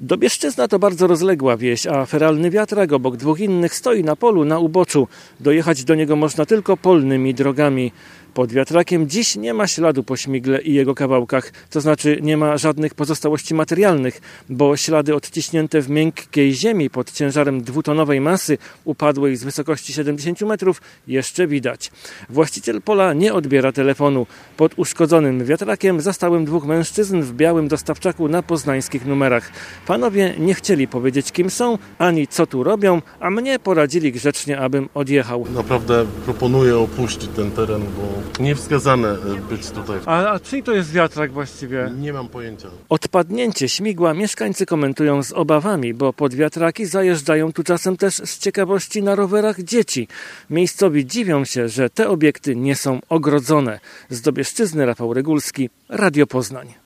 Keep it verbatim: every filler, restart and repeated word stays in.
Dobieszczyzna to bardzo rozległa wieś, a feralny wiatrak obok dwóch innych stoi na polu na uboczu. Dojechać do niego można tylko polnymi drogami. Pod wiatrakiem dziś nie ma śladu po śmigle i jego kawałkach, to znaczy nie ma żadnych pozostałości materialnych, bo ślady odciśnięte w miękkiej ziemi pod ciężarem dwutonowej masy upadłej z wysokości siedemdziesięciu metrów jeszcze widać. Właściciel pola nie odbiera telefonu. Pod uszkodzonym wiatrakiem zastałem dwóch mężczyzn w białym dostawczaku na poznańskich numerach. Panowie nie chcieli powiedzieć, kim są, ani co tu robią, a mnie poradzili grzecznie, abym odjechał. Naprawdę proponuję opuścić ten teren, bo nie wskazane być tutaj. A, a czyj to jest wiatrak właściwie? Nie mam pojęcia. Odpadnięcie śmigła mieszkańcy komentują z obawami, bo pod wiatraki zajeżdżają tu czasem też z ciekawości na rowerach dzieci. Miejscowi dziwią się, że te obiekty nie są ogrodzone. Z Dobieszczyzny Rafał Regulski, Radio Poznań.